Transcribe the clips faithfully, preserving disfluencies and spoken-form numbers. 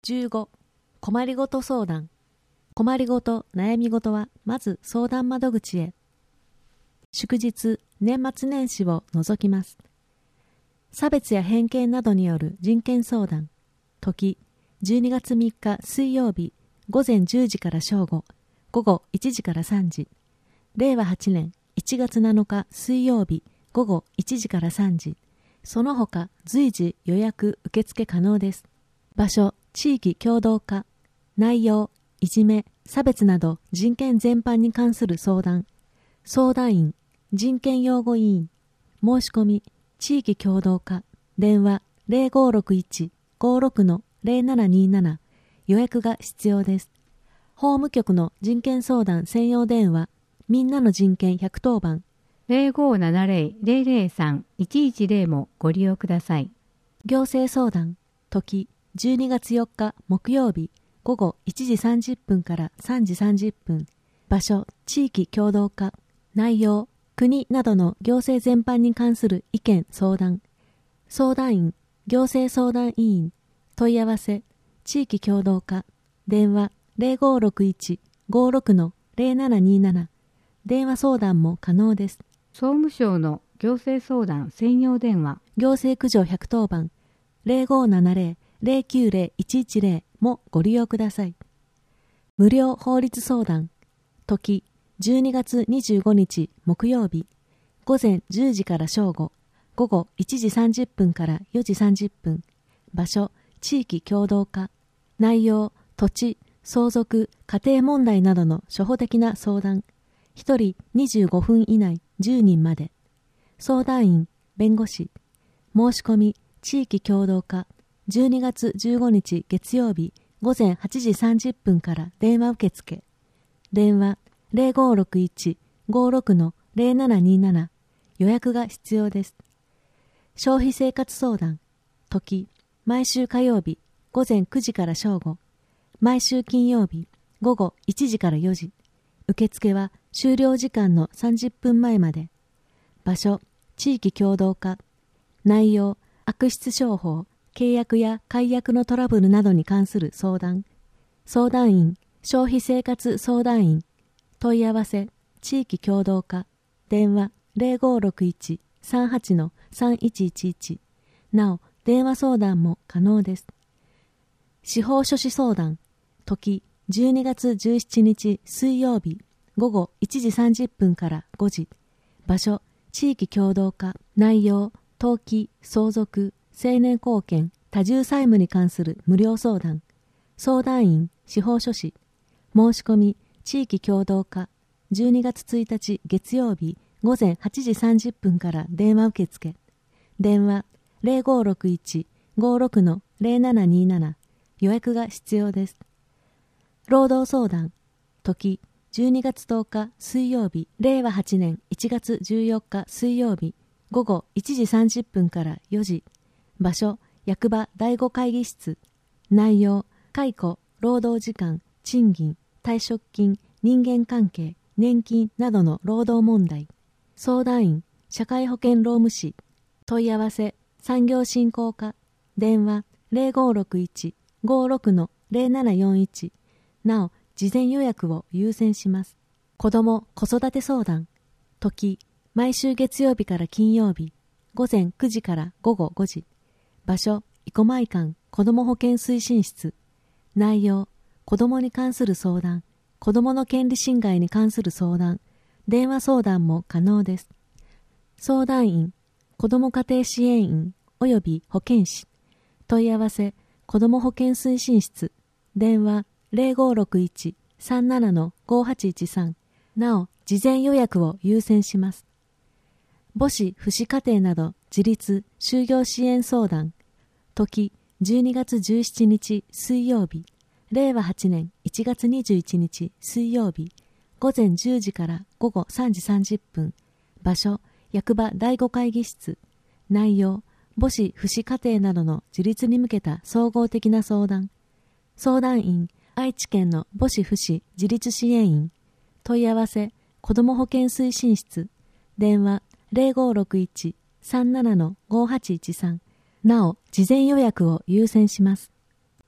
じゅうご. 困りごと相談。困りごと、悩みごとはまず相談窓口へ。祝日、年末年始を除きます。差別や偏見などによる人権相談。時、じゅうにがつみっか水曜日、午前じゅうじから正午、午後いちじからさんじ。れいわはちねんいちがつなのか水曜日、午後いちじからさんじ。その他随時予約受付可能です。場所、地域協同課。内容、いじめ、差別など人権全般に関する相談。相談員、人権擁護委員。申し込み、地域協同課。電話 ゼロごろくいち ごろく ゼロななになな。予約が必要です。法務局の人権相談専用電話、みんなの人権ひゃくとおばん。 ゼロごななゼロ ゼロゼロさん いちいちゼロもご利用ください。 行政相談。時、じゅうにがつよっか木曜日、午後いちじさんじゅっぷんからさんじさんじゅっぷん。場所、地域協同課。内容、国などの行政全般に関する意見相談。相談員、行政相談委員。問い合わせ、地域協同課。電話 ゼロごろくいち ごろく ゼロななになな。電話相談も可能です。 総務省の行政相談専用電話。 行政苦情ひゃくとおばん ゼロごななゼロ ゼロきゅうゼロ いちいちゼロもご利用ください。無料法律相談。時、じゅうにがつにじゅうごにち木曜日、午前じゅうじから正午、午後いちじさんじゅっぷんからよじさんじゅっぷん。場所、地域協同課。内容、土地、相続、家庭問題などの初歩的な相談。ひとりにじゅうごふん以内じゅうにんまで。相談員、弁護士。申し込み、地域協同課。じゅうにがつじゅうごにち月曜日、午前はちじさんじゅっぷんから電話受付。電話 ゼロごろくいち ごろく ゼロななになな。予約が必要です。消費生活相談。時、毎週火曜日、午前くじから正午。毎週金曜日、午後いちじからよじ。受付は終了時間のさんじゅっぷんまえまで。場所、地域協同課。内容、悪質商法、契約や解約のトラブルなどに関する相談。相談員、消費生活相談員。問い合わせ、地域協同課。電話 ゼロごろくいち さんはち さんいちいちいち。なお、電話相談も可能です。司法書士相談。時、じゅうにがつじゅうしちにち水曜日、午後いちじさんじゅっぷんからごじ。場所、地域協同課。内容、登記、相続、成年後見、多重債務に関する無料相談。相談員、司法書士。申し込み、地域協同課。じゅうにがつついたち月曜日、午前はちじさんじゅっぷんから電話受付。電話 ゼロごろくいち ごろく ゼロななになな。予約が必要です。労働相談。時、じゅうにがつとおか水曜日、れいわはちねんいちがつじゅうよっか水曜日、午後いちじさんじゅっぷんからよじ。場所、役場だいご会議室。内容、解雇、労働時間、賃金、退職金、人間関係、年金などの労働問題。相談員、社会保険労務士。問い合わせ、産業振興課。電話 ゼロごろくいち ごろく ゼロななよんいち。なお、事前予約を優先します。子ども・子育て相談。時、毎週月曜日から金曜日、午前くじから午後ごじ。場所、生駒井館子ども保健推進室。内容、子どもに関する相談、子どもの権利侵害に関する相談、電話相談も可能です。相談員、子ども家庭支援員および保健師。問い合わせ、子ども保健推進室。電話 ゼロごろくいち さんなな ごはちいちさん。なお、事前予約を優先します。母子父子家庭など自立就業支援相談。時、じゅうにがつじゅうしちにち水曜日、れいわはちねんいちがつにじゅういちにち水曜日、午前じゅうじから午後さんじさんじゅっぷん。場所、役場だいご会議室。内容、母子父子家庭などの自立に向けた総合的な相談。相談員、愛知県の母子父子自立支援員。問い合わせ、子ども保健推進室。電話 ゼロごろくいち さんなな ごはちいちさん。なお、事前予約を優先します。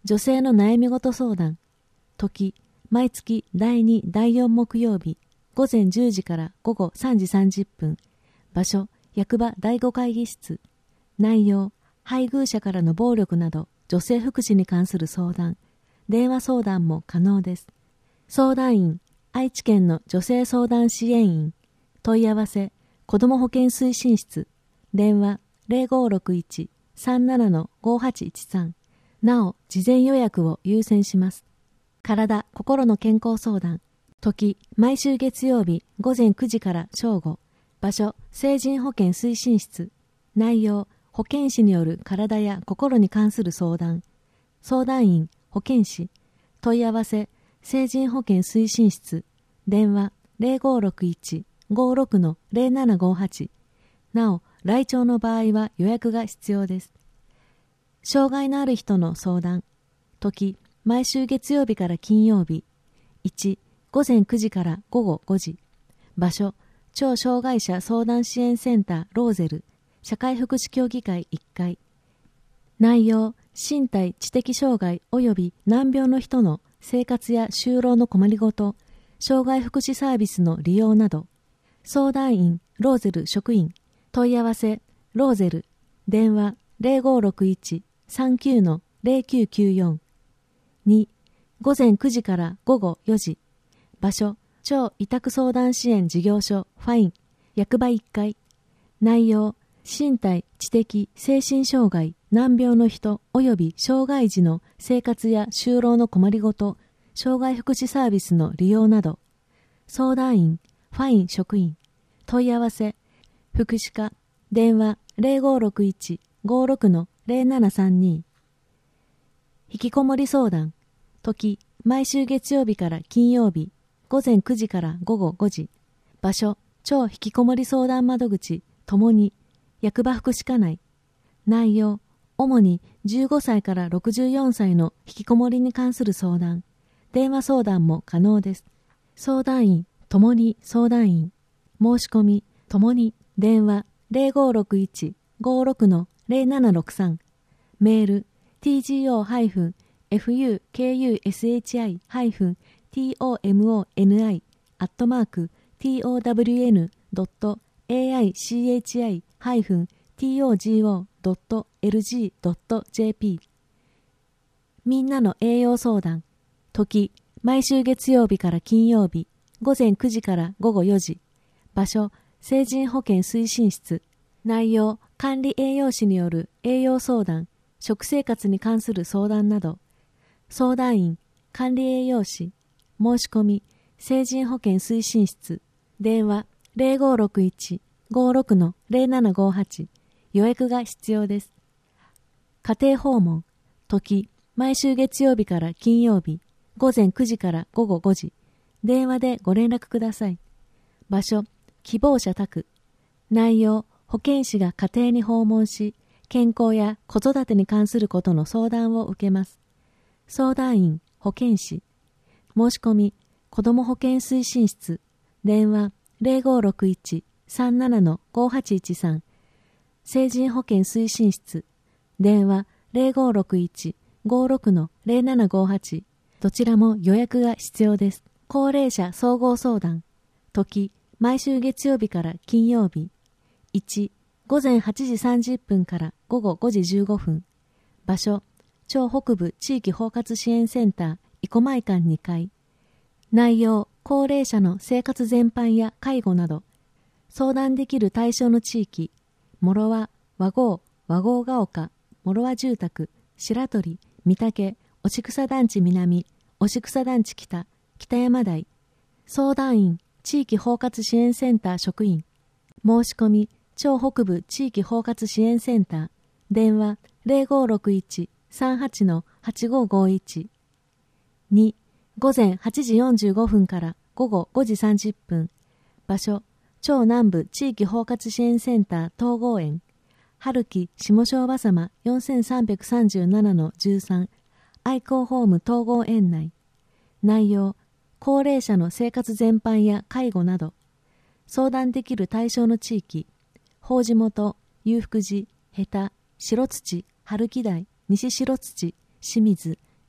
女性の悩み事相談。時、毎月だいに、だいよん木曜日、午前じゅうじから午後さんじさんじゅっぷん。場所、役場だいご会議室。内容、配偶者からの暴力など、女性福祉に関する相談。電話相談も可能です。相談員、愛知県の女性相談支援員。問い合わせ、子ども保健推進室。電話、ゼロごろくいち さんなな ごはちいちさん。なお、事前予約を優先します。体、心の健康相談。時、毎週月曜日午前くじから正午。場所、成人保健推進室。内容、保健師による体や心に関する相談。相談員、保健師。問い合わせ、成人保健推進室。電話、ゼロごろくいち ごろく ゼロななごはち。なお、来庁の場合は予約が必要です。障害のある人の相談。時、毎週月曜日から金曜日。いち、午前くじから午後ごじ。場所、超障害者相談支援センターローゼル、社会福祉協議会いっかい。内容、身体知的障害及び難病の人の生活や就労の困りごと、障害福祉サービスの利用など。相談員、ローゼル職員。問い合わせ、ローゼル。電話、ゼロごろくいち さんきゅう ゼロきゅうきゅうよん。に、午前くじから午後よじ。場所、超委託相談支援事業所ファイン、役場いっかい。内容、身体知的精神障害難病の人及び障害児の生活や就労の困りごと、障害福祉サービスの利用など。相談員、ファイン職員。問い合わせ、福祉課。電話、ゼロごろくいち ごろく ゼロななさんに。引きこもり相談。時、毎週月曜日から金曜日、午前くじから午後ごじ。場所、超引きこもり相談窓口、ともに、役場福祉課内。内容、主にじゅうごさいからろくじゅうよんさいの引きこもりに関する相談。電話相談も可能です。相談員、ともに相談員。申し込み、ともに、電話、ゼロごろくいち ごろく ゼロななろくさん。メール、ティージーオー エフユーケーユーエスエイチアイ トモニ アットマーク トウドット エーアイシーエイチアイ トゴ ドット エルジー ドット ジェーピー。 みんなの栄養相談。時、毎週月曜日から金曜日、午前くじから午後よじ。場所、成人保健推進室。内容、管理栄養士による栄養相談、食生活に関する相談など。相談員、管理栄養士。申し込み、成人保健推進室。電話、ゼロごろくいち ごろく ゼロななごはち。予約が必要です。家庭訪問。時、毎週月曜日から金曜日、午前くじから午後ごじ。電話でご連絡ください。場所、希望者宅。内容、保健師が家庭に訪問し、健康や子育てに関することの相談を受けます。相談員、保健師。申し込み、子ども保健推進室。電話、ゼロごろくいち さんなな ごはちいちさん。成人保健推進室。電話、ゼロごろくいち ごろく ゼロななごはち。どちらも予約が必要です。高齢者総合相談。時、毎週月曜日から金曜日。いち、午前はちじさんじゅっぷんから午後ごじじゅうごふん。場所、超北部地域包括支援センター生駒館にかい。内容、高齢者の生活全般や介護など。相談できる対象の地域、諸和、和合、和合が丘、諸和住宅、白鳥、御嶽、押草団地南、押草団地北、北山台。相談員、地域包括支援センター職員。申し込み、超北部地域包括支援センター。電話、ゼロごろくいち さんはち はちごごいち。に、午前はちじよんじゅうごふんから午後ごじさんじゅっぷん。場所、超南部地域包括支援センター統合園。春木下昭和様 よんさんさんさんなな じゅうさん。愛好ホーム統合園内。内容、高齢者の生活全般や介護など。相談できる対象の地域、法地元、裕福寺、下田、白土、春木台、西白土、清水、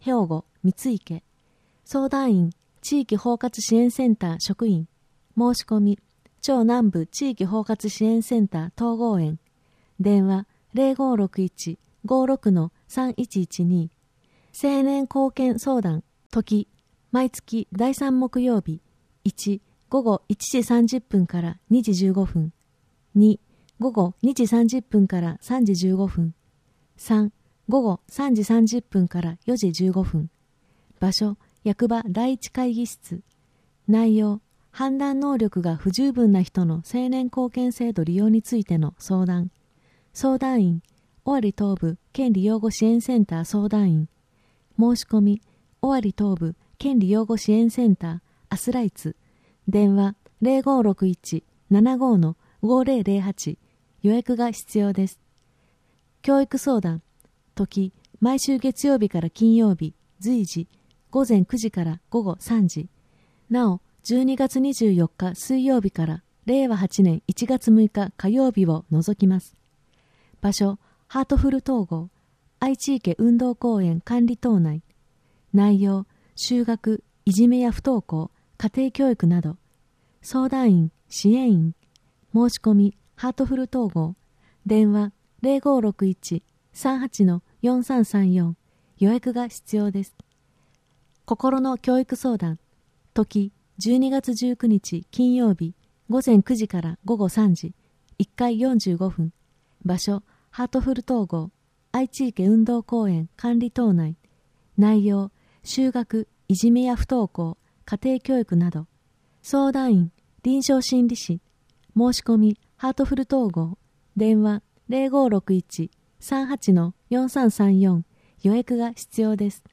兵庫三池。相談員地域包括支援センター職員。申し込み超南部地域包括支援センター統合園。電話 ゼロごろくいち ごろく さんいちいちに。青年貢献相談時毎月だいさん木曜日。いち午後いちじさんじゅっぷんからにじじゅうごふん。に午後にじさんじゅっぷんからさんじじゅうごふん。さん午後さんじさんじゅっぷんからよじじゅうごふん。場所役場第一会議室。内容判断能力が不十分な人の青年貢献制度利用についての相談。相談員尾張東部権利擁護支援センター相談員。申し込み尾張東部権利擁護支援センターアスライツ。電話 ゼロごろくいち ななご ごゼロゼロはち。予約が必要です。教育相談時毎週月曜日から金曜日随時ごぜんくじから午後さんじ。なおじゅうにがつにじゅうよっか水曜日かられいわはちねんいちがつむいか火曜日を除きます。場所ハートフル統合愛知池運動公園管理棟内。内容就学いじめや不登校家庭教育など。相談員支援員。申し込みハートフル統合。電話 ゼロごろくいち さんはち よんさんさんよん。予約が必要です。心の教育相談時じゅうにがつじゅうくにち金曜日ごぜんくじから午後さんじ。いっかいよんじゅうごふん。場所ハートフル統合愛知池運動公園管理棟内。内容就学いじめや不登校家庭教育など。相談員臨床心理士。申し込みハートフル統合。電話 ゼロごろくいち さんはち よんさんさんよん。予約が必要です。